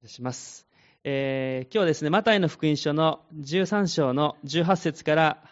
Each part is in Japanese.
します。今日はですね、マタイの福音書の13章の18節から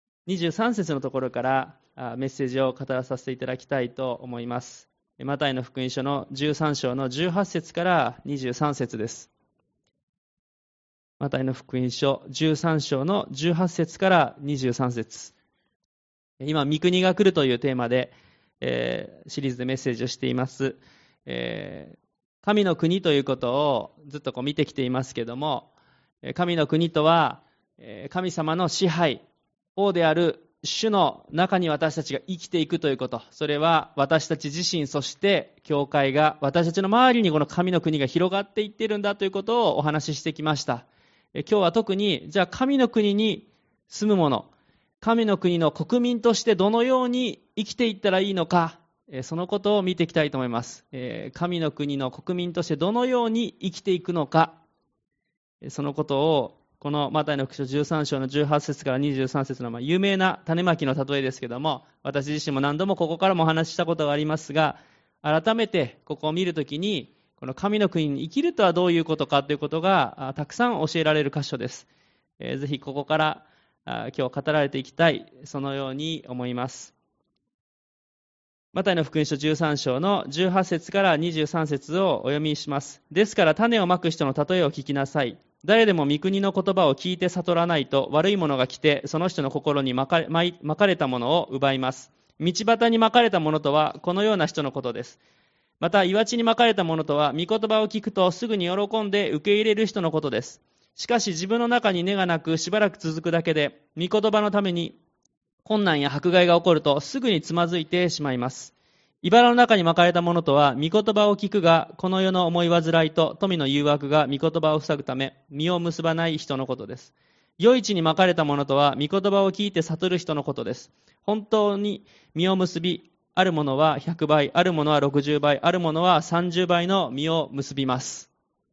23節のところからメッセージを語らさせていただきたいと思います。マタイの福音書の13章の18節から23節です。マタイの福音書13章の18節から23節。今、御国が来るというテーマで、シリーズでメッセージをしています。神の国ということをずっと見てきていますけども、神の国とは神様の支配、王である主の中に私たちが生きていくということ、それは私たち自身、そして教会が、私たちの周りにこの神の国が広がっていっているんだということをお話ししてきました。今日は特に、じゃあ神の国に住む者、神の国の国民としてどのように生きていったらいいのか、そのことを見ていきたいと思います。神の国の国民としてどのように生きていくのか、そのことをこのマタイの福音書13章の18節から23節の有名な種まきの例えですけども、私自身も何度もここからもお話ししたことがありますが、改めてここを見るときに、この神の国に生きるとはどういうことかということがたくさん教えられる箇所です。ぜひここから今日語られていきたい、そのように思います。マタイの福音書13章の18節から23節をお読みします。ですから種をまく人の例えを聞きなさい。誰でも御国の言葉を聞いて悟らないと、悪いものが来てその人の心にまかれたものを奪います。道端にまかれたものとはこのような人のことです。また岩地にまかれたものとは、御言葉を聞くとすぐに喜んで受け入れる人のことです。しかし自分の中に根がなくしばらく続くだけで、御言葉のために困難や迫害が起こるとすぐにつまずいてしまいます。茨の中にまかれたものとは、御言葉を聞くがこの世の思い煩いと富の誘惑が御言葉を塞ぐため実を結ばない人のことです。良い地にまかれたものとは、御言葉を聞いて悟る人のことです。本当に実を結び、あるものは100倍、あるものは60倍、あるものは30倍の実を結びます。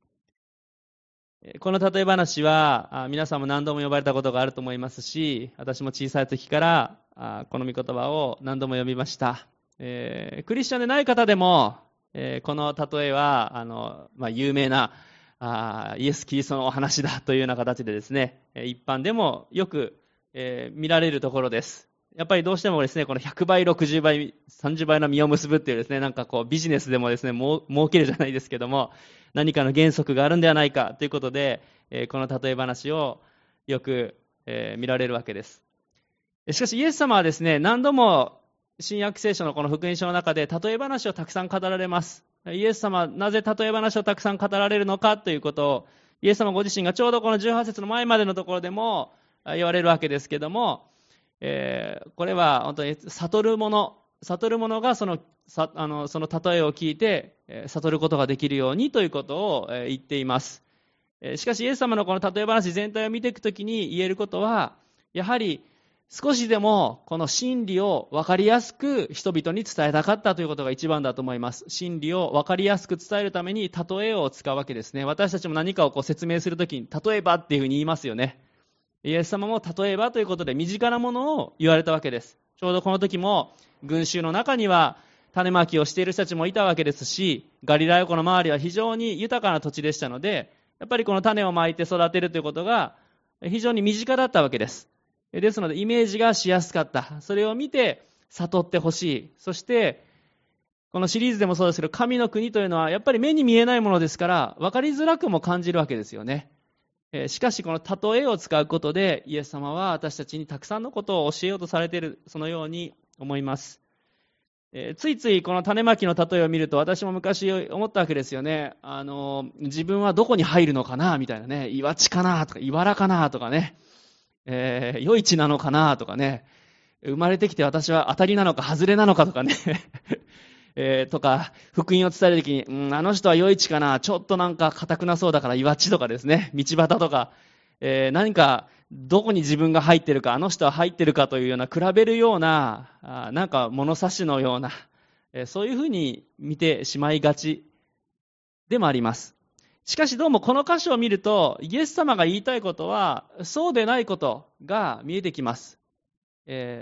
この例え話は皆さんも何度も呼ばれたことがあると思いますし、私も小さい時からこの御言葉を何度も読みました。クリスチャンでない方でも、この例えは有名なイエス・キリストのお話だというような形でですね、一般でもよく、見られるところです。やっぱりどうしてもですね、この100倍、60倍、30倍の実を結ぶっていうですね、なんかこうビジネスでもですね、儲けるじゃないですけども、何かの原則があるんではないかということで、この例え話をよく、見られるわけです。しかしイエス様はですね、何度も新約聖書のこの福音書の中で例え話をたくさん語られます。イエス様はなぜ例え話をたくさん語られるのかということを、イエス様ご自身がちょうどこの18節の前までのところでも言われるわけですけども、これは本当に悟る者がその例えを聞いて悟ることができるようにということを言っています。しかしイエス様のこの例え話全体を見ていくときに言えることは、やはり少しでもこの真理を分かりやすく人々に伝えたかったということが一番だと思います。真理を分かりやすく伝えるために例えを使うわけですね。私たちも何かを説明するときに例えばっていうふうに言いますよね。イエス様も例えばということで身近なものを言われたわけです。ちょうどこの時も群衆の中には種まきをしている人たちもいたわけですし、ガリラヤ湖の周りは非常に豊かな土地でしたので、やっぱりこの種をまいて育てるということが非常に身近だったわけです。ですのでイメージがしやすかった。それを見て悟ってほしい。そしてこのシリーズでもそうですけど、神の国というのはやっぱり目に見えないものですから分かりづらくも感じるわけですよね。しかしこの例えを使うことでイエス様は私たちにたくさんのことを教えようとされている、そのように思います。ついついこの種まきの例えを見ると、私も昔思ったわけですよね。自分はどこに入るのかなみたいなね、岩地かなとか茨かなとかね、余市なのかなとかね、生まれてきて私は当たりなのか外れなのかとかねとか、福音を伝えるときに、あの人は余市かな、ちょっとなんか固くなそうだから岩地とかですね、道端とか、何かどこに自分が入ってるか、あの人は入ってるかというような、比べるような、なんか物差しのような、そういうふうに見てしまいがちでもあります。しかしどうもこの箇所を見ると、イエス様が言いたいことは、そうでないことが見えてきます。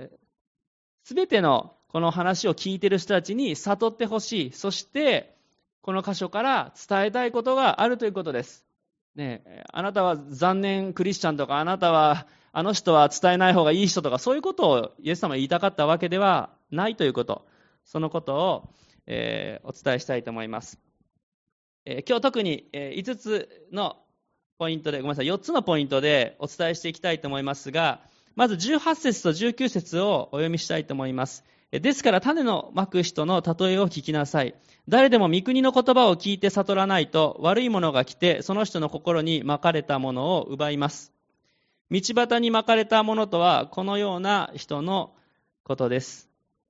すべてのこの話を聞いている人たちに悟ってほしい。そしてこの箇所から伝えたいことがあるということです。ね、あなたは残念クリスチャンとか、あなたはあの人は伝えない方がいい人とか、そういうことをイエス様は言いたかったわけではないということ、そのことを、お伝えしたいと思います。今日特に、5つのポイントで、4つのポイントでお伝えしていきたいと思いますが、まず18節と19節をお読みしたいと思います。ですから種のまく人の例えを聞きなさい。誰でも御国の言葉を聞いて悟らないと、悪いものが来てその人の心にまかれたものを奪います。道端にまかれたものとはこのような人のことです。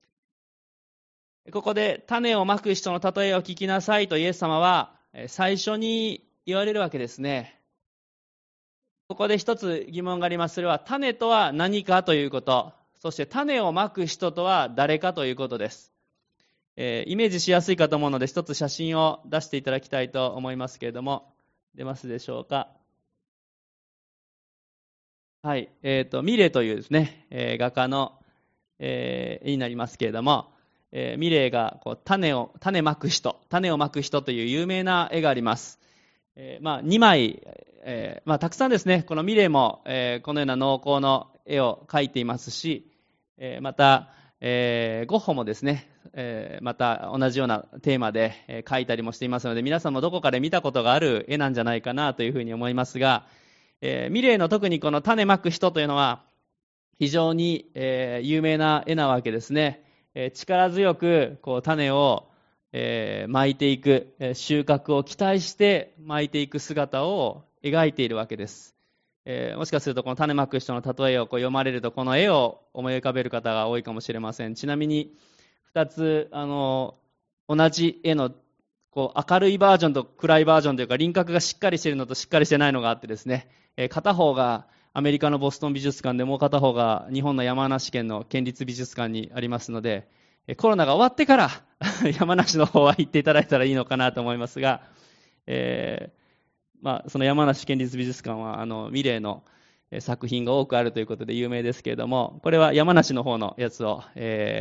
ここで種をまく人の例えを聞きなさいとイエス様は最初に言われるわけですね。ここで一つ疑問があります。それは種とは何かということ、そして種をまく人とは誰かということです。イメージしやすいかと思うので一つ写真を出していただきたいと思いますけれども、出ますでしょうか。はい、ミレーというですね、画家の、絵になりますけれども、ミレーがこう種をまく人という有名な絵があります。2枚、たくさんですね、このミレーも、このような農耕の絵を描いていますし、また、ゴッホもですね、また同じようなテーマで描いたりもしていますので、皆さんもどこかで見たことがある絵なんじゃないかなというふうに思いますが、ミレーの特にこの種まく人というのは非常に、有名な絵なわけですね。力強くこう種を、まいていく、収穫を期待してまいていく姿を描いているわけです。もしかするとこの種まく人の例えをこう読まれるとこの絵を思い浮かべる方が多いかもしれません。ちなみに2つ同じ絵のこう明るいバージョンと暗いバージョンというか輪郭がしっかりしているのとしっかりしてないのがあってですね、片方がアメリカのボストン美術館で、もう片方が日本の山梨県の県立美術館にありますので、コロナが終わってから山梨の方は行っていただいたらいいのかなと思いますが、その山梨県立美術館はミレーの作品が多くあるということで有名ですけれども、これは山梨の方のやつを、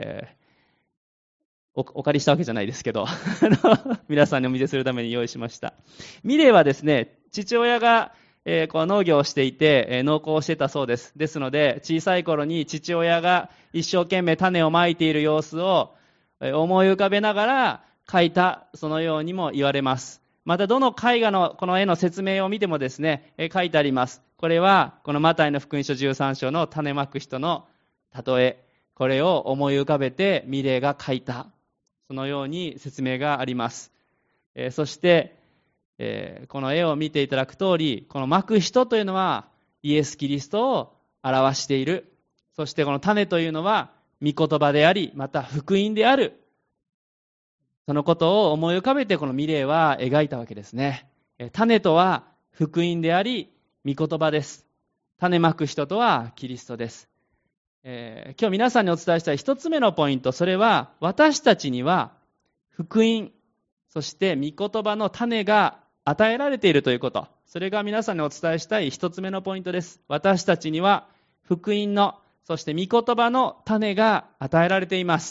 お借りしたわけじゃないですけど皆さんにお見せするために用意しました。ミレーはですね、父親がこう農業をしていて、農耕をしてたそうです。ですので小さい頃に父親が一生懸命種をまいている様子を思い浮かべながら描いた、そのようにも言われます。またどの絵画のこの絵の説明を見てもですね、書いてあります。これはこのマタイの福音書13章の種まく人の例え、これを思い浮かべてミレーが書いた、そのように説明があります。そして、この絵を見ていただく通り、このまく人というのはイエス・キリストを表している。そしてこの種というのは御言葉であり、また福音である。そのことを思い浮かべてこのミレーは描いたわけですね。種とは福音であり、御言葉です。種まく人とはキリストです。今日皆さんにお伝えしたい一つ目のポイント、それは私たちには福音、そして御言葉の種が与えられているということ、それが皆さんにお伝えしたい一つ目のポイントです。私たちには福音の、そして御言葉の種が与えられています。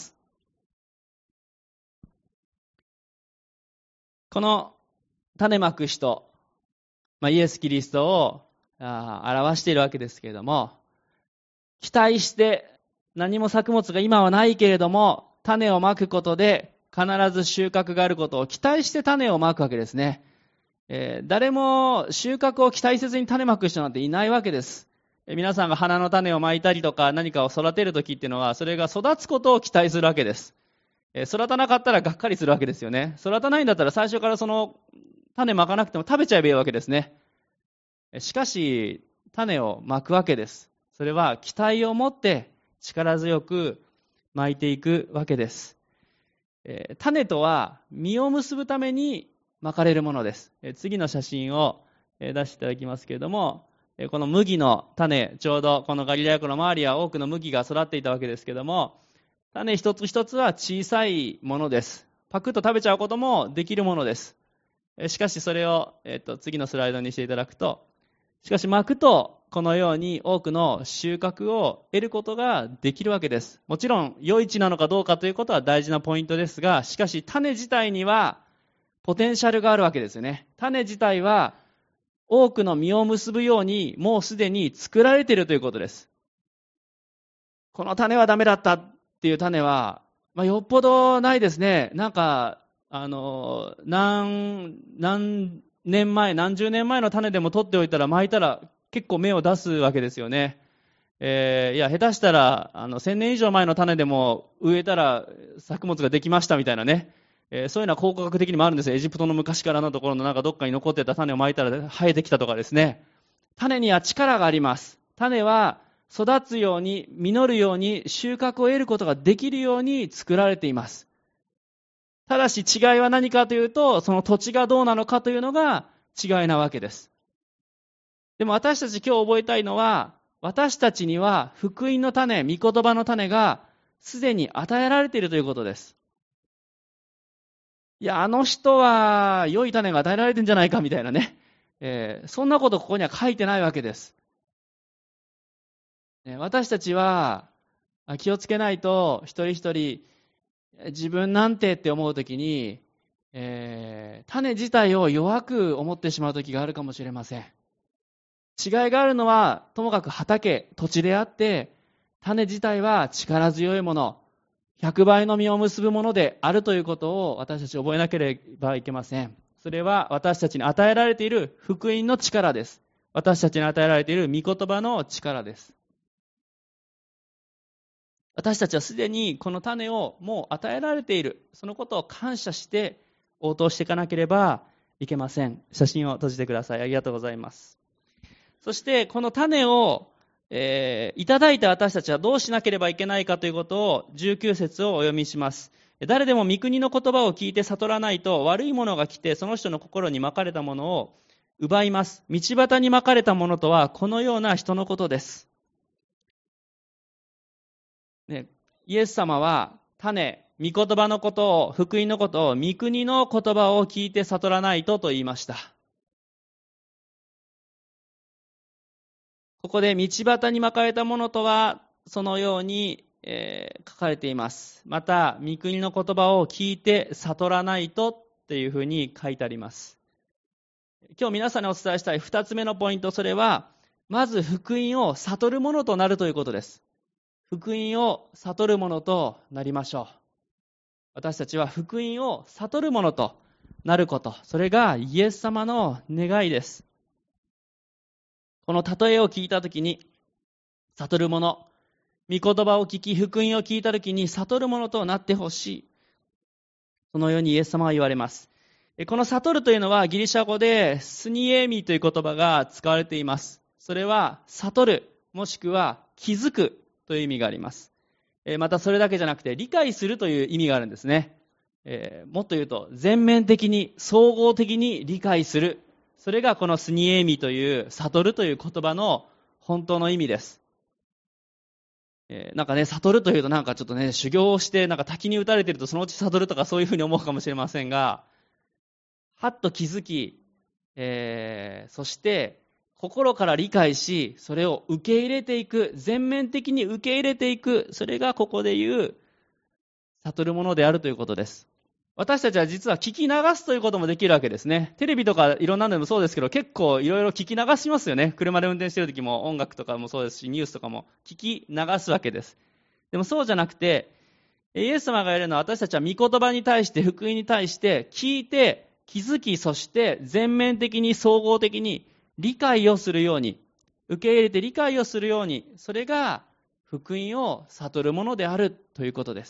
この種まく人、イエス・キリストを表しているわけですけれども、期待して何も作物が今はないけれども種をまくことで必ず収穫があることを期待して種をまくわけですね。誰も収穫を期待せずに種まく人なんていないわけです。皆さんが花の種をまいたりとか何かを育てるときっていうのは、それが育つことを期待するわけです。育たなかったらがっかりするわけですよね。育たないんだったら最初からその種まかなくても食べちゃえばいいわけですね。しかし種をまくわけです。それは期待を持って力強くまいていくわけです。種とは実を結ぶためにまかれるものです。次の写真を出していただきますけれども、この麦の種、ちょうどこのガリラヤ湖の周りは多くの麦が育っていたわけですけれども、種一つ一つは小さいものです。パクッと食べちゃうこともできるものです。しかしそれを、次のスライドにしていただくと、しかしまくとこのように多くの収穫を得ることができるわけです。もちろん良い地なのかどうかということは大事なポイントですが、しかし種自体にはポテンシャルがあるわけですよね。種自体は多くの実を結ぶようにもうすでに作られているということです。この種はダメだったっていう種は、よっぽどないですね。なんか、何年前、何十年前の種でも取っておいたら巻いたら結構芽を出すわけですよね。いや、下手したら、1000年以上前の種でも植えたら作物ができましたみたいなね。そういうのは考古学的にもあるんですよ。エジプトの昔からのところのなんかどっかに残ってた種を巻いたら生えてきたとかですね。種には力があります。種は育つように、実るように、収穫を得ることができるように作られています。ただし違いは何かというと、その土地がどうなのかというのが違いなわけです。でも私たち今日覚えたいのは、私たちには福音の種、御言葉の種がすでに与えられているということです。いや、あの人は良い種が与えられてるんじゃないかみたいなね。そんなことここには書いてないわけです。私たちは気をつけないと一人一人自分なんてって思うときに、種自体を弱く思ってしまうときがあるかもしれません。違いがあるのはともかく畑、土地であって、種自体は力強いもの、100倍の実を結ぶものであるということを私たち覚えなければいけません。それは私たちに与えられている福音の力です。私たちに与えられている御言葉の力です。私たちはすでにこの種をもう与えられている。そのことを感謝して応答していかなければいけません。写真を閉じてください。ありがとうございます。そしてこの種を、いただいた私たちはどうしなければいけないかということを19節をお読みします。誰でも御国の言葉を聞いて悟らないと悪いものが来てその人の心にまかれたものを奪います。道端にまかれたものとはこのような人のことです。ね、イエス様は種、御言葉のことを、福音のことを、御国の言葉を聞いて悟らないとと言いました。ここで道端にまかれたものとはそのように、書かれています。また御国の言葉を聞いて悟らないとっていうふうに書いてあります。今日皆さんにお伝えしたい2つ目のポイント、それはまず福音を悟るものとなるということです。福音を悟るものとなりましょう。私たちは福音を悟るものとなること、それがイエス様の願いです。この例えを聞いたときに悟るもの、御言葉を聞き福音を聞いたときに悟るものとなってほしい。そのようにイエス様は言われます。この悟るというのはギリシャ語でスニエミという言葉が使われています。それは悟る、もしくは気づくという意味があります。またそれだけじゃなくて理解するという意味があるんですね。もっと言うと全面的に総合的に理解する、それがこのスニエミという悟るという言葉の本当の意味です。なんかね、悟るというとなんかちょっとね、修行をしてなんか滝に打たれているとそのうち悟るとかそういうふうに思うかもしれませんが、はっと気づき、そして心から理解し、それを受け入れていく、全面的に受け入れていく、それがここで言う悟るものであるということです。私たちは実は聞き流すということもできるわけですね。テレビとかいろんなのでもそうですけど、結構いろいろ聞き流しますよね。車で運転している時も音楽とかもそうですし、ニュースとかも聞き流すわけです。でもそうじゃなくて、イエス様が言われるのは私たちは御言葉に対して、福音に対して聞いて気づき、そして全面的に総合的に理解をするように、受け入れて理解をするように、それが福音を悟るものであるということです。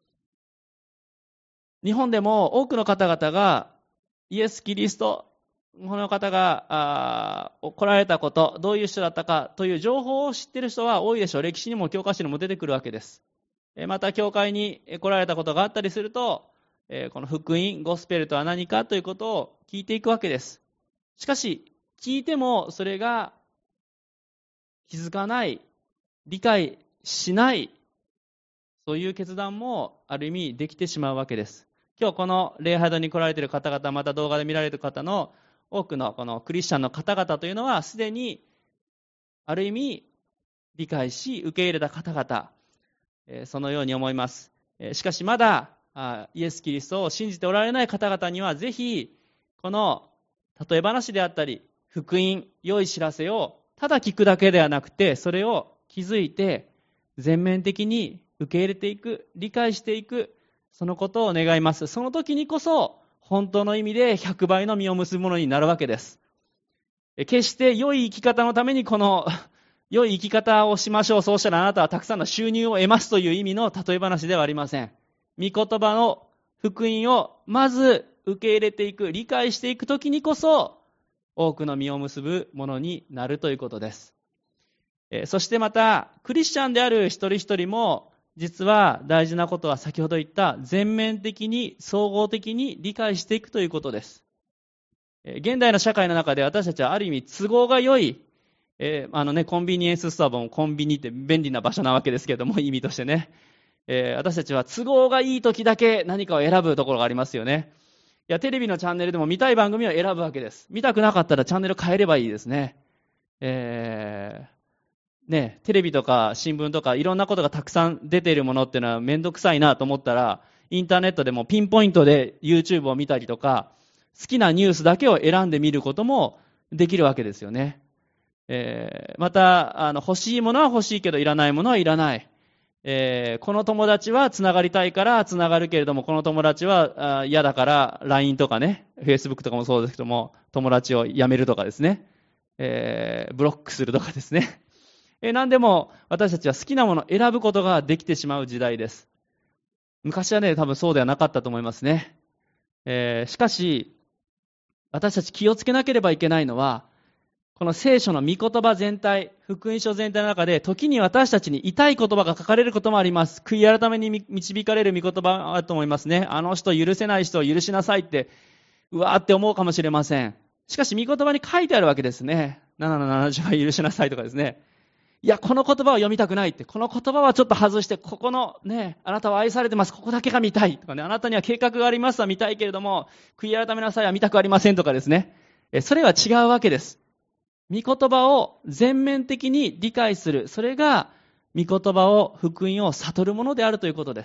日本でも多くの方々がイエス・キリスト、この方が来られたこと、どういう人だったかという情報を知っている人は多いでしょう。歴史にも教科書にも出てくるわけです。また教会に来られたことがあったりすると、この福音、ゴスペルとは何かということを聞いていくわけです。しかし聞いてもそれが気づかない、理解しない、そういう決断もある意味できてしまうわけです。今日この礼拝堂に来られている方々、また動画で見られている方の多くのこのクリスチャンの方々というのはすでにある意味理解し受け入れた方々、そのように思います。しかしまだイエス・キリストを信じておられない方々には、ぜひ、この例え話であったり、福音、良い知らせをただ聞くだけではなくて、それを気づいて、全面的に受け入れていく、理解していく、そのことを願います。その時にこそ、本当の意味で100倍の実を結ぶものになるわけです。決して良い生き方のためにこの良い生き方をしましょう。そうしたらあなたはたくさんの収入を得ますという意味の例え話ではありません。御言葉の福音をまず受け入れていく、理解していくときにこそ、多くの実を結ぶものになるということです。そしてまた、クリスチャンである一人一人も、実は大事なことは先ほど言った全面的に総合的に理解していくということです。現代の社会の中で私たちはある意味都合が良い、コンビニエンスストアもコンビニって便利な場所なわけですけれども、意味としてね。私たちは都合がいい時だけ何かを選ぶところがありますよね。いや、テレビのチャンネルでも見たい番組を選ぶわけです。見たくなかったらチャンネル変えればいいですね。テレビとか新聞とかいろんなことがたくさん出ているものっていうのはめんどくさいなと思ったら、インターネットでもピンポイントで YouTube を見たりとか、好きなニュースだけを選んで見ることもできるわけですよね。また欲しいものは欲しいけどいらないものはいらない。この友達はつながりたいからつながるけれども、この友達は嫌だから LINE とかね、Facebook とかもそうですけども、友達を辞めるとかですね、ブロックするとかですね。何でも私たちは好きなものを選ぶことができてしまう時代です。昔はね、多分そうではなかったと思いますね。しかし、私たち気をつけなければいけないのは、この聖書の御言葉全体、福音書全体の中で、時に私たちに痛い言葉が書かれることもあります。悔い改めに導かれる御言葉があると思いますね。あの人許せない人を許しなさいって、うわーって思うかもしれません。しかし御言葉に書いてあるわけですね。7の70は許しなさいとかですね。いや、この言葉を読みたくないって、この言葉はちょっと外して、ここのね、あなたは愛されてます、ここだけが見たいとかね、あなたには計画がありますは見たいけれども、悔い改めなさいは見たくありませんとかですね。それは違うわけです。御言葉を全面的に理解する。それが、御言葉を、福音を悟るものであるということです。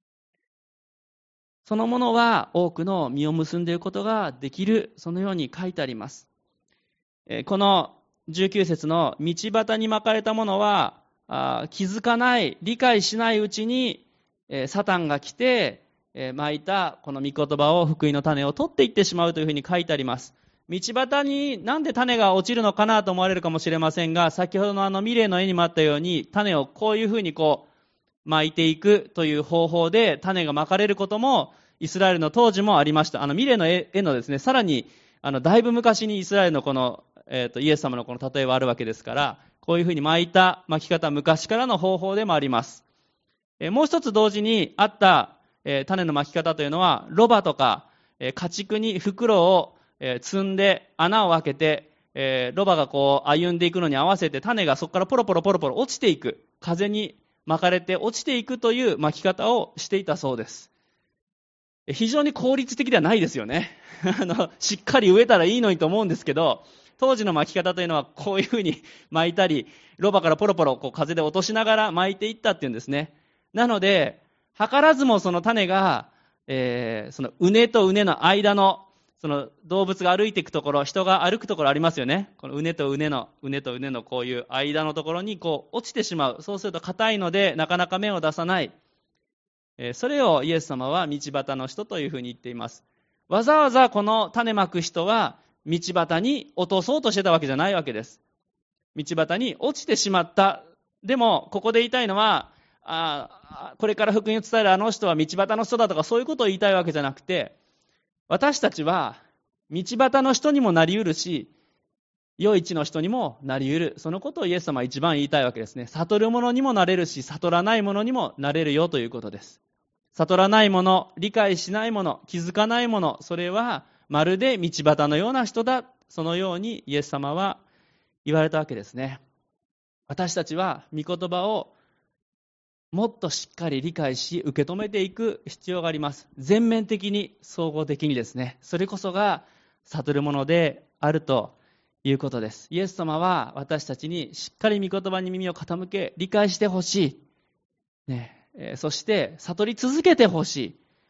そのものは多くの実を結んでいることができる。そのように書いてあります。この19節の道端に巻かれたものは、気づかない、理解しないうちに、サタンが来て、巻いたこの御言葉を、福音の種を取っていってしまうというふうに書いてあります。道端になんで種が落ちるのかなと思われるかもしれませんが、先ほどのミレーの絵にもあったように、種をこういうふうに巻いていくという方法で種が巻かれることもイスラエルの当時もありました。ミレーの絵のですね、さらにだいぶ昔にイスラエルのこの、イエス様のこの例えはあるわけですから、こういうふうに巻いた巻き方、昔からの方法でもあります。もう一つ同時にあった、種の巻き方というのは、ロバとか、家畜に袋を積んで穴を開けて、ロバが歩んでいくのに合わせて種がそこからポロポロポロポロ落ちていく、風に巻かれて落ちていくという巻き方をしていたそうです。非常に効率的ではないですよね。しっかり植えたらいいのにと思うんですけど、当時の巻き方というのはこういうふうに巻いたり、ロバからポロポロ風で落としながら巻いていったっていうんですね。なので、図らずもその種が、その畝と畝の間のその動物が歩いていくところ、人が歩くところありますよね。この畝と畝のこういう間のところに落ちてしまう。そうすると硬いのでなかなか芽を出さない。それをイエス様は道端の人というふうに言っています。わざわざこの種まく人は道端に落とそうとしてたわけじゃないわけです。道端に落ちてしまった。でもここで言いたいのは、これから福音を伝えるあの人は道端の人だとかそういうことを言いたいわけじゃなくて、私たちは道端の人にもなりうるし、良い地の人にもなりうる。そのことをイエス様は一番言いたいわけですね。悟る者にもなれるし、悟らない者にもなれるよということです。悟らない者、理解しない者、気づかない者、それはまるで道端のような人だ。そのようにイエス様は言われたわけですね。私たちは御言葉をもっとしっかり理解し、受け止めていく必要があります。全面的に、総合的にですね。それこそが悟るものであるということです。イエス様は私たちにしっかり御言葉に耳を傾け、理解してほしい。そして悟り続けてほしい。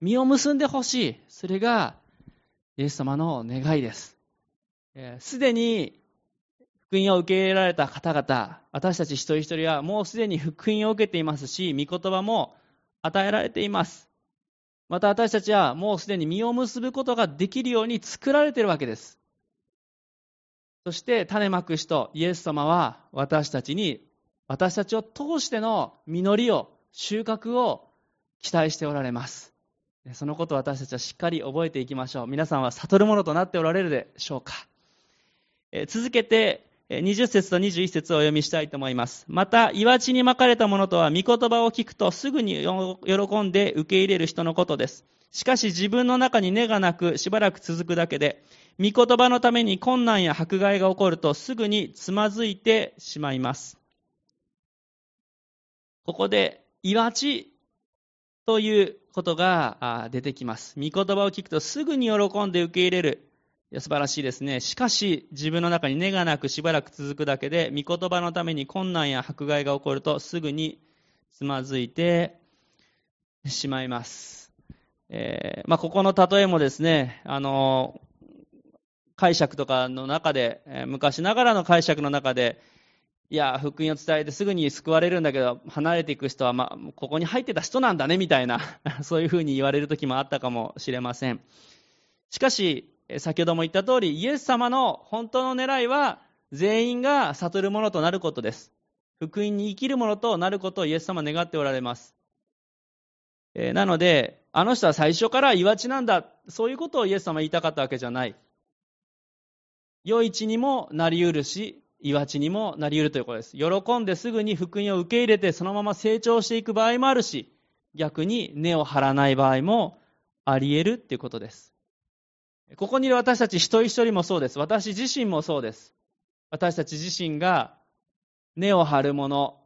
実を結んでほしい。それがイエス様の願いです。すでに福音を受け入れられた方々、私たち一人一人はもうすでに福音を受けていますし、御言葉も与えられています。また私たちはもうすでに実を結ぶことができるように作られているわけです。そして種まく人、イエス様は私たちを通しての実りを、収穫を期待しておられます。そのことを私たちはしっかり覚えていきましょう。皆さんは悟るものとなっておられるでしょうか。続けて20節と21節をお読みしたいと思います。また、岩地にまかれた者とは、御言葉を聞くとすぐに喜んで受け入れる人のことです。しかし自分の中に根がなくしばらく続くだけで、御言葉のために困難や迫害が起こるとすぐにつまずいてしまいます。ここで、岩地ということが出てきます。御言葉を聞くとすぐに喜んで受け入れる。素晴らしいですね。しかし自分の中に根がなくしばらく続くだけで、御言葉のために困難や迫害が起こるとすぐにつまずいてしまいます。ここの例えもですね、解釈とかの中で、昔ながらの解釈の中で、いや、福音を伝えてすぐに救われるんだけど、離れていく人は、ここに入ってた人なんだね、みたいな、そういうふうに言われる時もあったかもしれません。しかし、先ほども言った通り、イエス様の本当の狙いは、全員が悟るものとなることです。福音に生きるものとなることをイエス様は願っておられます。なので、あの人は最初から岩地なんだ、そういうことをイエス様は言いたかったわけじゃない。余市にもなり得るし、岩地にもなり得るということです。喜んですぐに福音を受け入れて、そのまま成長していく場合もあるし、逆に根を張らない場合もあり得るということです。ここにいる私たち一人一人もそうです。私自身もそうです。私たち自身が根を張るもの、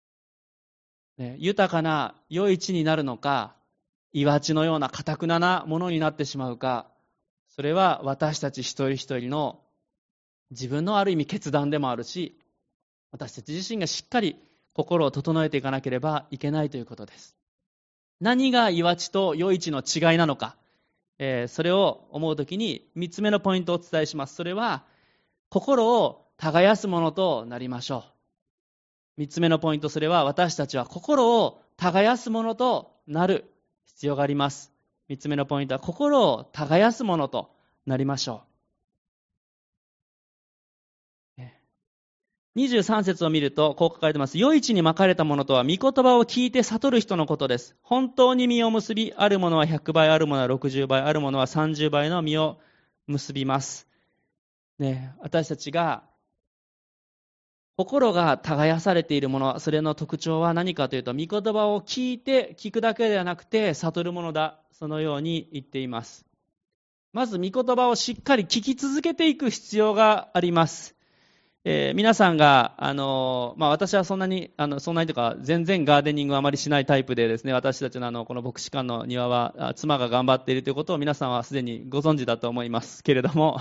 豊かな良い地になるのか、岩地のような堅くななものになってしまうか、それは私たち一人一人の自分のある意味決断でもあるし、私たち自身がしっかり心を整えていかなければいけないということです。何が岩地と良地の違いなのか、それを思うときに3つ目のポイントをお伝えします。それは心を耕すものとなりましょう。3つ目のポイント、それは私たちは心を耕すものとなる必要があります。3つ目のポイントは心を耕すものとなりましょう。23節を見るとこう書かれています。良い地にまかれたものとは御言葉を聞いて悟る人のことです。本当に実を結び、あるものは100倍、あるものは60倍、あるものは30倍の実を結びます。私たちが心が耕されているもの、それの特徴は何かというと、御言葉を聞くだけではなくて悟るものだ。そのように言っています。まず御言葉をしっかり聞き続けていく必要があります。皆さんが、私はそんなにというか、全然ガーデニングをあまりしないタイプでですね、私たちのこの牧師館の庭は、妻が頑張っているということを皆さんはすでにご存知だと思いますけれども、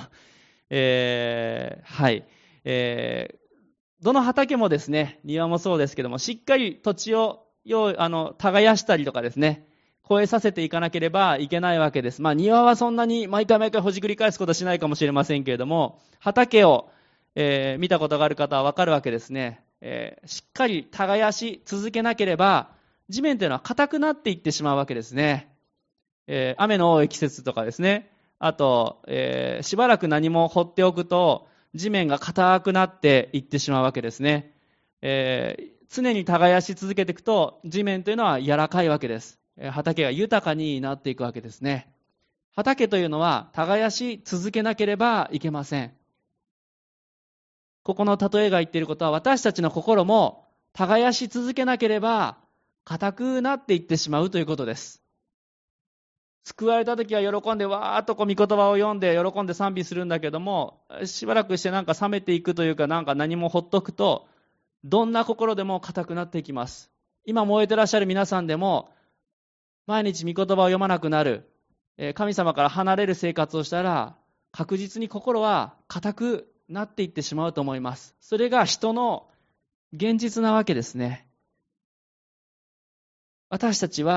はい。どの畑もですね、庭もそうですけども、しっかり土地を耕したりとかですね、越えさせていかなければいけないわけです。庭はそんなに毎回ほじくり返すことはしないかもしれませんけれども、畑を見たことがある方はわかるわけですね。しっかり耕し続けなければ、地面というのは硬くなっていってしまうわけですね。雨の多い季節とかですね。あと、しばらく何も放っておくと、地面が硬くなっていってしまうわけですね。常に耕し続けていくと、地面というのは柔らかいわけです。畑が豊かになっていくわけですね。畑というのは耕し続けなければいけません。ここの例えが言っていることは、私たちの心も耕し続けなければ硬くなっていってしまうということです。救われた時は喜んでわーっと御言葉を読んで喜んで賛美するんだけども、しばらくして冷めていくというか、何もほっとくと、どんな心でも硬くなっていきます。今燃えてらっしゃる皆さんでも、毎日御言葉を読まなくなる、神様から離れる生活をしたら、確実に心は硬くなっていってしまうと思います。それが人の現実なわけですね。私たちは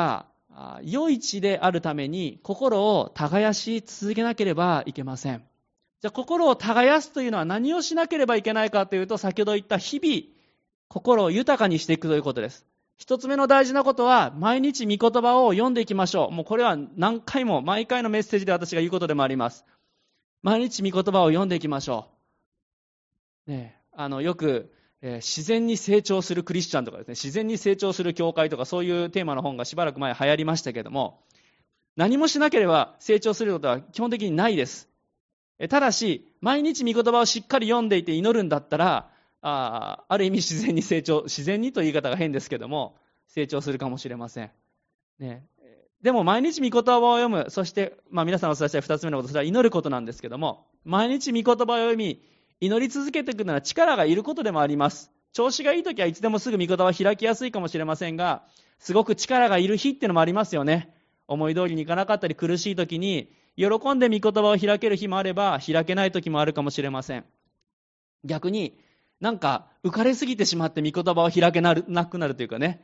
余市であるために心を耕し続けなければいけません。じゃあ心を耕すというのは何をしなければいけないかというと、先ほど言った日々心を豊かにしていくということです。一つ目の大事なことは、毎日御言葉を読んでいきましょう。もうこれは何回も毎回のメッセージで私が言うことでもあります。毎日御言葉を読んでいきましょう。よく、自然に成長するクリスチャンとかですね、自然に成長する教会とか、そういうテーマの本がしばらく前流行りましたけれども、何もしなければ成長することは基本的にないです。ただし、毎日御言葉をしっかり読んでいて祈るんだったら、ある意味自然に成長、自然にという言い方が変ですけども、成長するかもしれません。でも毎日御言葉を読む、そして、皆さんお伝えしたい二つ目のこと、それは祈ることなんですけども、毎日御言葉を読み、祈り続けていくのは力がいることでもあります。調子がいいときはいつでもすぐ御言葉を開きやすいかもしれませんが、すごく力がいる日っていうのもありますよね。思い通りにいかなかったり苦しいときに、喜んで御言葉を開ける日もあれば、開けないときもあるかもしれません。逆に、なんか浮かれすぎてしまって御言葉を開けなくなるというかね、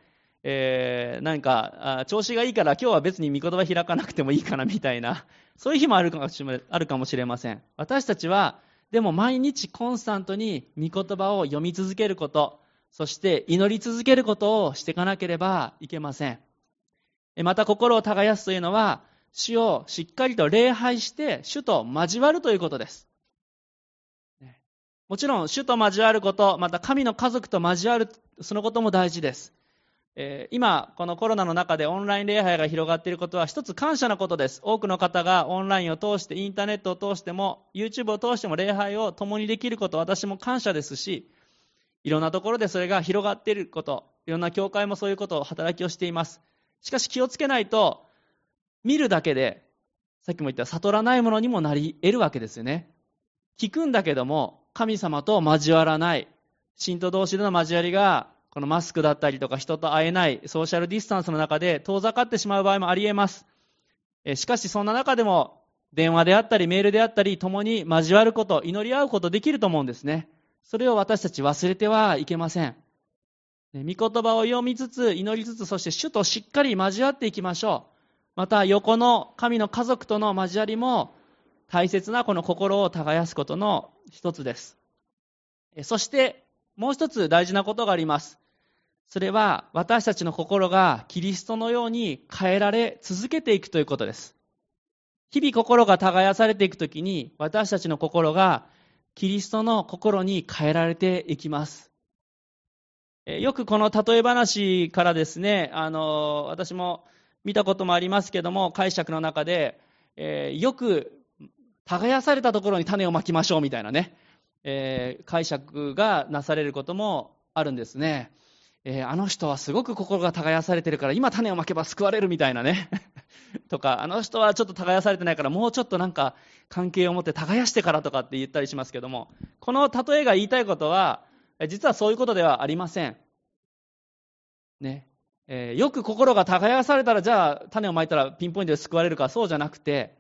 調子がいいから今日は別に御言葉開かなくてもいいかなみたいな、そういう日もあるかもしれません。私たちはでも毎日コンスタントに御言葉を読み続けること、そして祈り続けることをしていかなければいけません。また心を耕すというのは、主をしっかりと礼拝して主と交わるということです。もちろん主と交わること、また神の家族と交わる、そのことも大事です。今このコロナの中でオンライン礼拝が広がっていることは一つ感謝のことです。多くの方がオンラインを通して、インターネットを通しても YouTube を通しても礼拝を共にできること、私も感謝ですし、いろんなところでそれが広がっていること、いろんな教会もそういうことを働きをしています。しかし気をつけないと、見るだけでさっきも言った悟らないものにもなり得るわけですよね。聞くんだけども神様と交わらない、信徒同士での交わりがこのマスクだったりとか人と会えないソーシャルディスタンスの中で遠ざかってしまう場合もあり得ます。しかしそんな中でも電話であったりメールであったり共に交わること、祈り合うことできると思うんですね。それを私たち忘れてはいけません。御言葉を読みつつ祈りつつ、そして主としっかり交わっていきましょう。また横の神の家族との交わりも大切なこの心を耕すことの一つです。そしてもう一つ大事なことがあります。それは私たちの心がキリストのように変えられ続けていくということです。日々心が耕されていくときに、私たちの心がキリストの心に変えられていきます。よくこの例え話からですね、私も見たこともありますけども、解釈の中で、よく耕されたところに種をまきましょうみたいなね、解釈がなされることもあるんですね。あの人はすごく心が耕されてるから今種をまけば救われるみたいなねとか、あの人はちょっと耕されてないからもうちょっとなんか関係を持って耕してからとかって言ったりしますけども、この例えが言いたいことは実はそういうことではありませんね。よく心が耕されたらじゃあ種をまいたらピンポイントで救われるか、そうじゃなくて、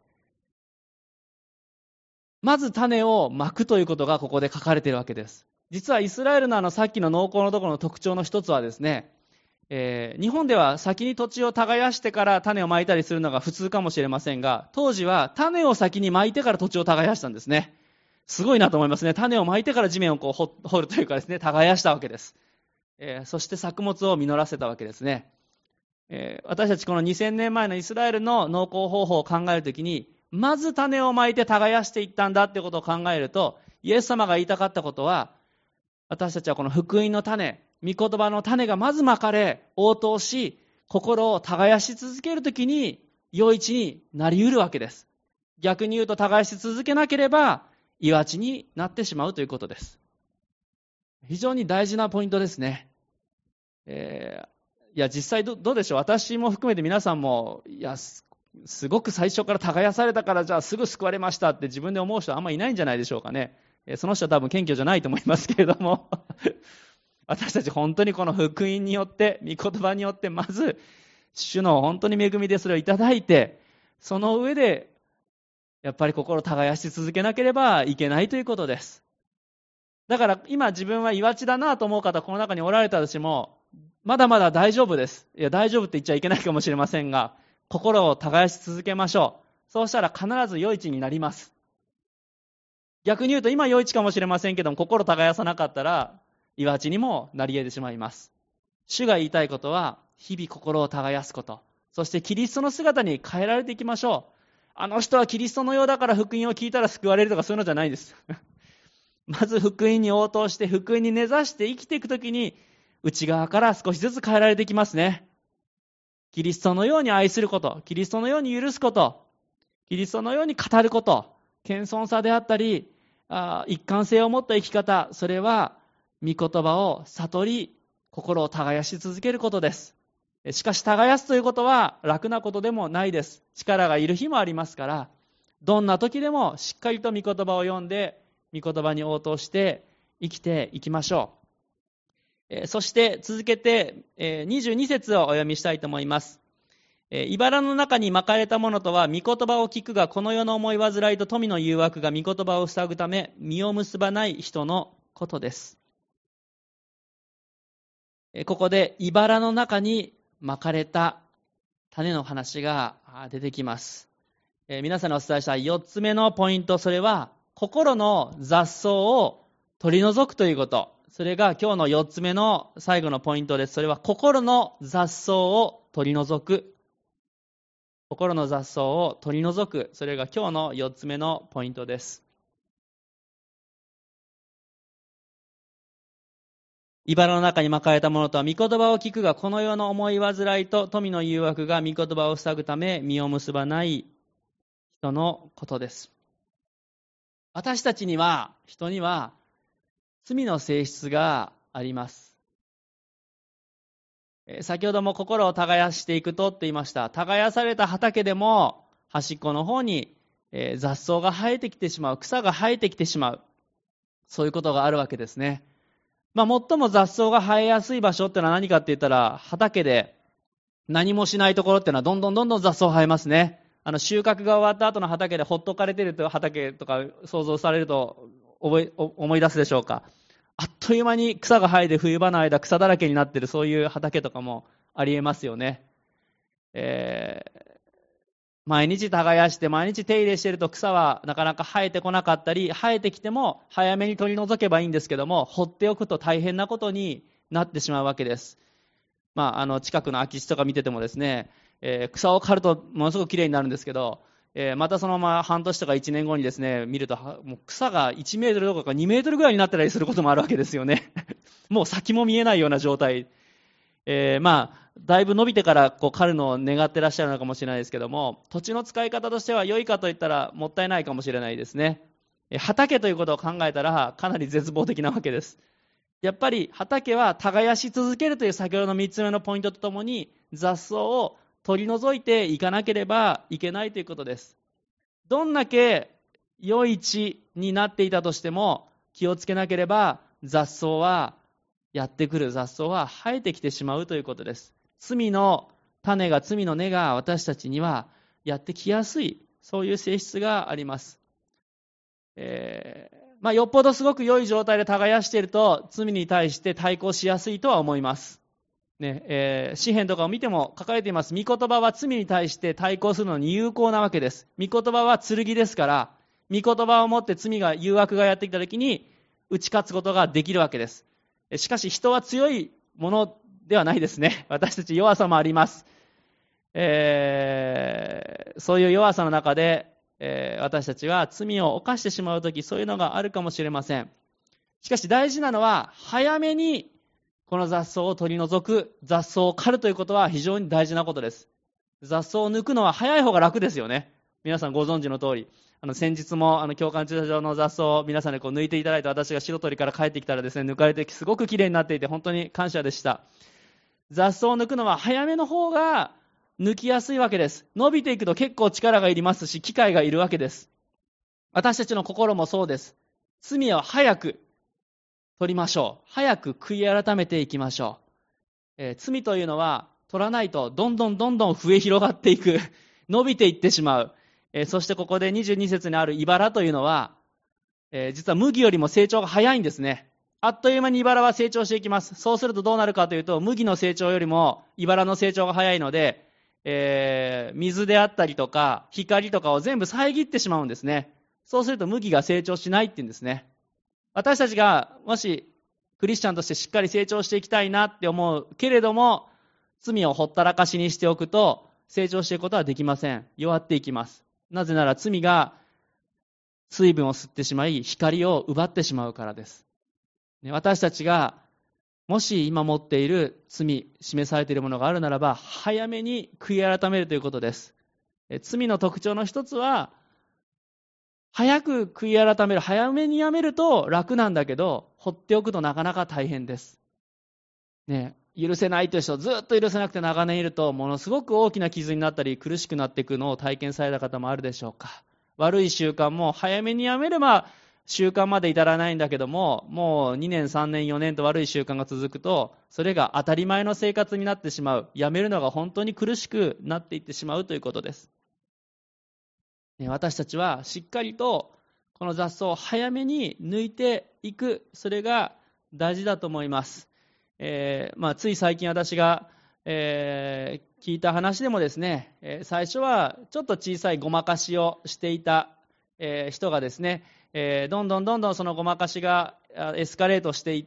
まず種をまくということがここで書かれているわけです。実はイスラエルのさっきの農耕のところの特徴の一つはですね、日本では先に土地を耕してから種をまいたりするのが普通かもしれませんが、当時は種を先にまいてから土地を耕したんですね。すごいなと思いますね。種をまいてから地面をこう掘るというかですね、耕したわけです。そして作物を実らせたわけですね。私たちこの2000年前のイスラエルの農耕方法を考えるときに、まず種をまいて耕していったんだということを考えると、イエス様が言いたかったことは、私たちはこの福音の種、御言葉の種がまずまかれ、応答し、心を耕し続けるときに、余市になり得るわけです。逆に言うと、耕し続けなければ、岩地になってしまうということです。非常に大事なポイントですね。実際どうでしょう。私も含めて皆さんも、すごく最初から耕されたからじゃあすぐ救われましたって自分で思う人はあんまりいないんじゃないでしょうかね。その人は多分謙虚じゃないと思いますけれども私たち本当にこの福音によって、御言葉によってまず主の本当に恵みでそれをいただいて、その上でやっぱり心を耕し続けなければいけないということです。だから今自分は岩地だなと思う方この中におられたとしても、 まだまだ大丈夫です。いや、大丈夫って言っちゃいけないかもしれませんが、心を耕し続けましょう。そうしたら必ず良い地になります。逆に言うと、今良い地かもしれませんけども、心を耕さなかったら、岩地にもなり得てしまいます。主が言いたいことは、日々心を耕すこと。そしてキリストの姿に変えられていきましょう。あの人はキリストのようだから福音を聞いたら救われるとかそういうのじゃないです。まず福音に応答して、福音に根ざして生きていくときに、内側から少しずつ変えられていきますね。キリストのように愛すること、キリストのように許すこと、キリストのように語ること、謙遜さであったり、一貫性を持った生き方、それは御言葉を悟り、心を耕し続けることです。しかし耕すということは楽なことでもないです。力がいる日もありますから、どんな時でもしっかりと御言葉を読んで、御言葉に応答して生きていきましょう。そして続けて22節をお読みしたいと思います。茨の中に巻かれたものとは、御言葉を聞くがこの世の思い煩いと富の誘惑が御言葉を塞ぐため実を結ばない人のことです。ここで茨の中に巻かれた種の話が出てきます。皆さんにお伝えした4つ目のポイント、それは心の雑草を取り除くということ。それが今日の4つ目の最後のポイントです。それは心の雑草を取り除く。心の雑草を取り除く。それが今日の4つ目のポイントです。茨の中に巻かれたものとは、御言葉を聞くがこの世の思い煩いと富の誘惑が御言葉を塞ぐため実を結ばない人のことです。私たちには、人には罪の性質があります。先ほども心を耕していくとって言いました。耕された畑でも端っこの方に雑草が生えてきてしまう、草が生えてきてしまう、そういうことがあるわけですね。最も雑草が生えやすい場所ってのは何かって言ったら、畑で何もしないところってのはどんどん雑草生えますね。収穫が終わった後の畑でほっとかれているという畑とか想像されると思い出すでしょうか。あっという間に草が生えて冬場の間草だらけになっている、そういう畑とかもありえますよね。毎日耕して毎日手入れしていると草はなかなか生えてこなかったり、生えてきても早めに取り除けばいいんですけども、放っておくと大変なことになってしまうわけです。近くの空き地とか見ててもですね、草を刈るとものすごくきれいになるんですけど、またそのまま半年とか1年後にですね、見るともう草が1メートルどころか2メートルぐらいになったりすることもあるわけですよね。もう先も見えないような状態。だいぶ伸びてから刈るのを願ってらっしゃるのかもしれないですけども、土地の使い方としては良いかといったらもったいないかもしれないですね。畑ということを考えたらかなり絶望的なわけです。やっぱり畑は耕し続けるという先ほどの3つ目のポイントとともに、雑草を取り除いていかなければいけないということです。どんだけ良い地になっていたとしても気をつけなければ雑草はやってくる、雑草は生えてきてしまうということです。罪の種が、罪の根が私たちにはやってきやすい、そういう性質があります。よっぽどすごく良い状態で耕していると罪に対して対抗しやすいとは思います。詩篇とかを見ても書かれています。御言葉は罪に対して対抗するのに有効なわけです。御言葉は剣ですから、御言葉を持って罪が、誘惑がやってきたときに打ち勝つことができるわけです。しかし人は強いものではないですね。私たち弱さもあります。そういう弱さの中で、私たちは罪を犯してしまうとき、そういうのがあるかもしれません。しかし大事なのは、早めにこの雑草を取り除く、雑草を刈るということは非常に大事なことです。雑草を抜くのは早い方が楽ですよね。皆さんご存知の通り、先日も教会駐車場の雑草を皆さんで抜いていただいて、私が白鳥から帰ってきたらですね、抜かれてすごくきれいになっていて本当に感謝でした。雑草を抜くのは早めの方が抜きやすいわけです。伸びていくと結構力がいりますし、機会がいるわけです。私たちの心もそうです。罪を早く取りましょう。早く悔い改めていきましょう。罪というのは取らないとどんどん増え広がっていく、伸びていってしまう。そしてここで22節にある茨というのは、実は麦よりも成長が早いんですね。 あっという間に茨は成長していきます。そうするとどうなるかというと、麦の成長よりも茨の成長が早いので、水であったりとか光とかを全部遮ってしまうんですね。そうすると麦が成長しないって言うんですね。私たちがもしクリスチャンとしてしっかり成長していきたいなって思うけれども、罪をほったらかしにしておくと成長していくことはできません。弱っていきます。なぜなら罪が水分を吸ってしまい光を奪ってしまうからです。私たちがもし今持っている罪、示されているものがあるならば、早めに悔い改めるということです。罪の特徴の一つは、早く悔い改める、早めにやめると楽なんだけど、放っておくとなかなか大変です。許せないという人、ずっと許せなくて長年いると、ものすごく大きな傷になったり、苦しくなっていくのを体験された方もあるでしょうか。悪い習慣も早めにやめれば、習慣まで至らないんだけども、もう2年、3年、4年と悪い習慣が続くと、それが当たり前の生活になってしまう。やめるのが本当に苦しくなっていってしまうということです。私たちはしっかりとこの雑草を早めに抜いていく。それが大事だと思います。つい最近私が、聞いた話でもですね、最初はちょっと小さいごまかしをしていた、人がですね、どんどんそのごまかしがエスカレートしていって、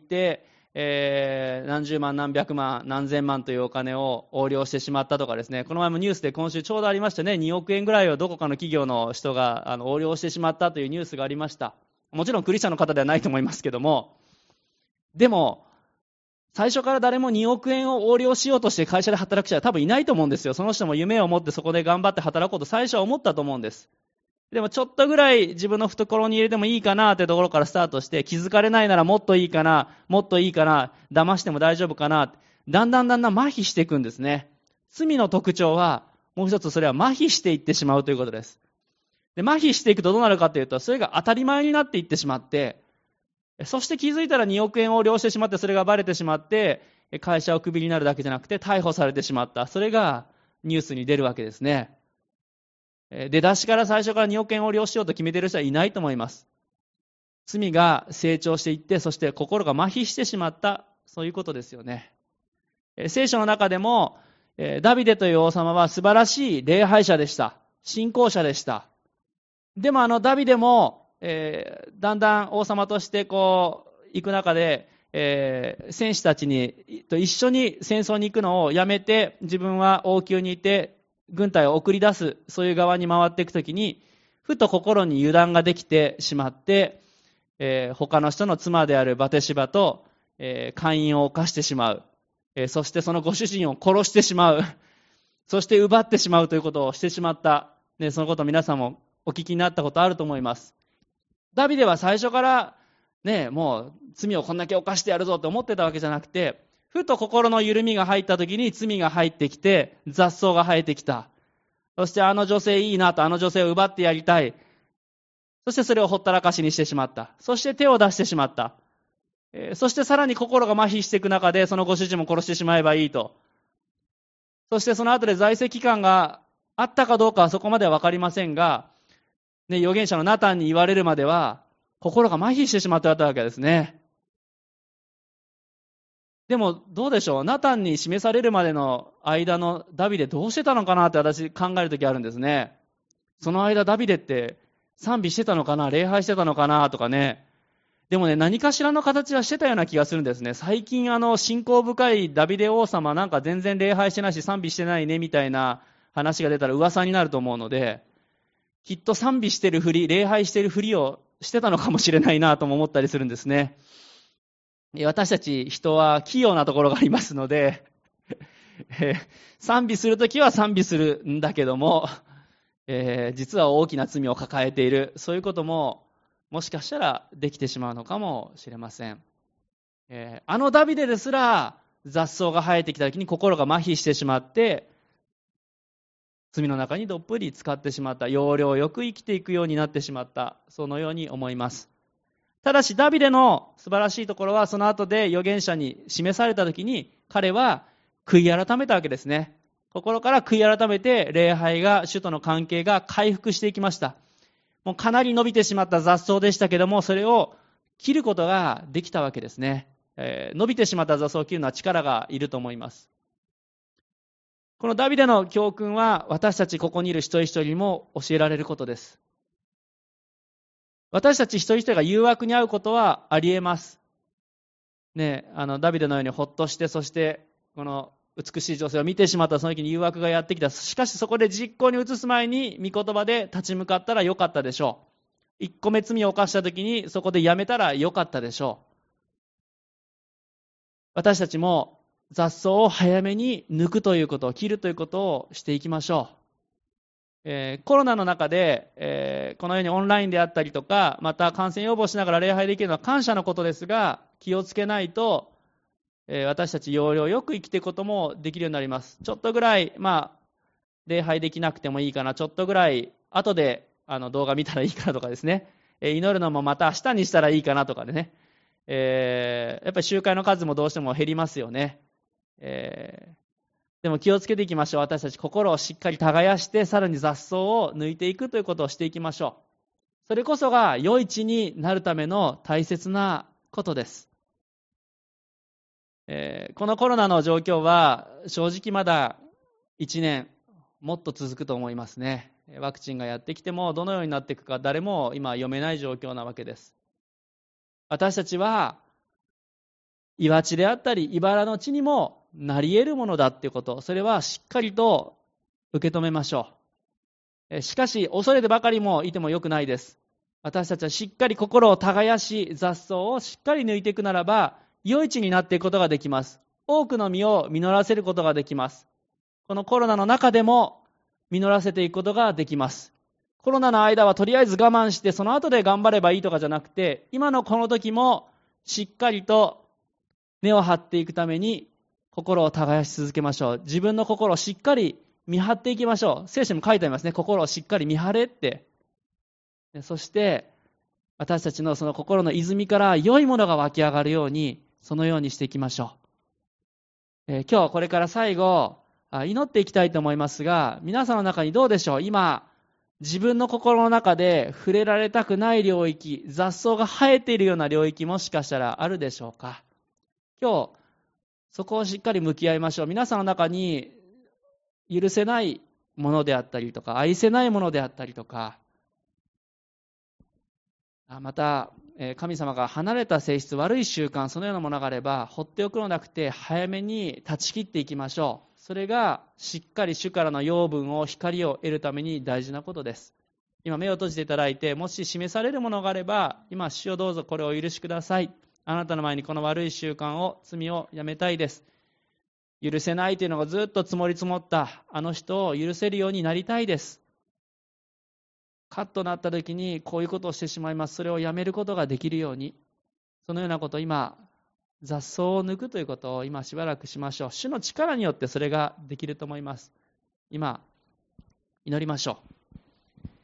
何十万何百万何千万というお金を横領してしまったとかですね、この前もニュースで今週ちょうどありましたね。2億円ぐらいをどこかの企業の人が横領してしまったというニュースがありました。もちろんクリスチャンの方ではないと思いますけども、でも最初から誰も2億円を横領しようとして会社で働く人は多分いないと思うんですよ。その人も夢を持ってそこで頑張って働こうと最初は思ったと思うんです。でもちょっとぐらい自分の懐に入れてもいいかなというところからスタートして、気づかれないならもっといいかな、もっといいかな、騙しても大丈夫かな、だんだん麻痺していくんですね。罪の特徴はもう一つ、それは麻痺していってしまうということです。で、麻痺していくとどうなるかというと、それが当たり前になっていってしまって、そして気づいたら2億円を横領してしまって、それがバレてしまって会社をクビになるだけじゃなくて逮捕されてしまった。それがニュースに出るわけですね。出だしから最初から2億円を横領しようと決めている人はいないと思います。罪が成長していって、そして心が麻痺してしまった、そういうことですよね。聖書の中でもダビデという王様は素晴らしい礼拝者でした。信仰者でした。でもダビデも、だんだん王様として行く中で、戦士たちと一緒に戦争に行くのをやめて、自分は王宮にいて軍隊を送り出す、そういう側に回っていくときに、ふと心に油断ができてしまって、他の人の妻であるバテシバと、姦淫を犯してしまう、そしてそのご主人を殺してしまう、そして奪ってしまうということをしてしまった、そのことを皆さんもお聞きになったことあると思います。ダビデは最初からもう罪をこんだけ犯してやるぞと思ってたわけじゃなくて、ふと心の緩みが入った時に罪が入ってきて、雑草が生えてきた。そしてあの女性いいなと、あの女性を奪ってやりたい。そしてそれをほったらかしにしてしまった。そして手を出してしまった。そしてさらに心が麻痺していく中で、そのご主人も殺してしまえばいいと。そしてその後で在籍期間があったかどうかはそこまでは分かりませんが、預言者のナタンに言われるまでは心が麻痺してしまったわけですね。でもどうでしょう、ナタンに示されるまでの間のダビデどうしてたのかなって私考えるときあるんですね。その間ダビデって賛美してたのかな、礼拝してたのかなとかね。でも何かしらの形はしてたような気がするんですね。最近信仰深いダビデ王様なんか全然礼拝してないし賛美してないねみたいな話が出たら噂になると思うので、きっと賛美してるふり、礼拝してるふりをしてたのかもしれないなとも思ったりするんですね。私たち人は器用なところがありますので、賛美するときは賛美するんだけども、実は大きな罪を抱えている、そういうことももしかしたらできてしまうのかもしれません。ダビデですら雑草が生えてきたときに心が麻痺してしまって罪の中にどっぷり浸かってしまった、要領よく生きていくようになってしまった、そのように思います。ただしダビデの素晴らしいところは、その後で預言者に示されたときに彼は悔い改めたわけですね。心から悔い改めて礼拝が、主との関係が回復していきました。もうかなり伸びてしまった雑草でしたけども、それを切ることができたわけですね。伸びてしまった雑草を切るのは力がいると思います。このダビデの教訓は私たちここにいる一人一人にも教えられることです。私たち一人一人が誘惑に遭うことはあり得ます。ね、ダビデのようにほっとして、そしてこの美しい女性を見てしまったその時に誘惑がやってきた。しかしそこで実行に移す前に御言葉で立ち向かったらよかったでしょう。一個目罪を犯した時にそこでやめたらよかったでしょう。私たちも雑草を早めに抜くということを、切るということをしていきましょう。コロナの中で、このようにオンラインであったりとか、また感染予防しながら礼拝できるのは感謝のことですが、気をつけないと、私たち要領よく生きていくこともできるようになります。ちょっとぐらい、礼拝できなくてもいいかな、ちょっとぐらい後で動画見たらいいかなとかですね、祈るのもまた明日にしたらいいかなとかでね、やっぱり集会の数もどうしても減りますよね。でも気をつけていきましょう。私たち心をしっかり耕して、さらに雑草を抜いていくということをしていきましょう。それこそが良い地になるための大切なことです。このコロナの状況は正直まだ1年もっと続くと思いますね。ワクチンがやってきてもどのようになっていくか誰も今読めない状況なわけです。私たちは岩地であったり茨の地にもなり得るものだということ、それはしっかりと受け止めましょう。しかし恐れてばかりもいてもよくないです。私たちはしっかり心を耕し、雑草をしっかり抜いていくならば良い地になっていくことができます。多くの実を実らせることができます。このコロナの中でも実らせていくことができます。コロナの間はとりあえず我慢してその後で頑張ればいいとかじゃなくて、今のこの時もしっかりと根を張っていくために心を耕し続けましょう。自分の心をしっかり見張っていきましょう。聖書にも書いてありますね。心をしっかり見張れって。そして私たちのその心の泉から良いものが湧き上がるように、そのようにしていきましょう。今日これから最後祈っていきたいと思いますが、皆さんの中にどうでしょう。今自分の心の中で触れられたくない領域、雑草が生えているような領域もしかしたらあるでしょうか。今日そこをしっかり向き合いましょう。皆さんの中に許せないものであったりとか、愛せないものであったりとか、また神様が離れた性質、悪い習慣、そのようなものがあれば放っておくのではなくて早めに断ち切っていきましょう。それがしっかり主からの養分を、光を得るために大事なことです。今目を閉じていただいて、もし示されるものがあれば、今主よどうぞこれをお許しください。あなたの前にこの悪い習慣を、罪をやめたいです。許せないというのがずっと積もり積もったあの人を許せるようになりたいです。カッとなった時にこういうことをしてしまいます。それをやめることができるように、そのようなことを今、雑草を抜くということを今しばらくしましょう。主の力によってそれができると思います。今、祈りましょう。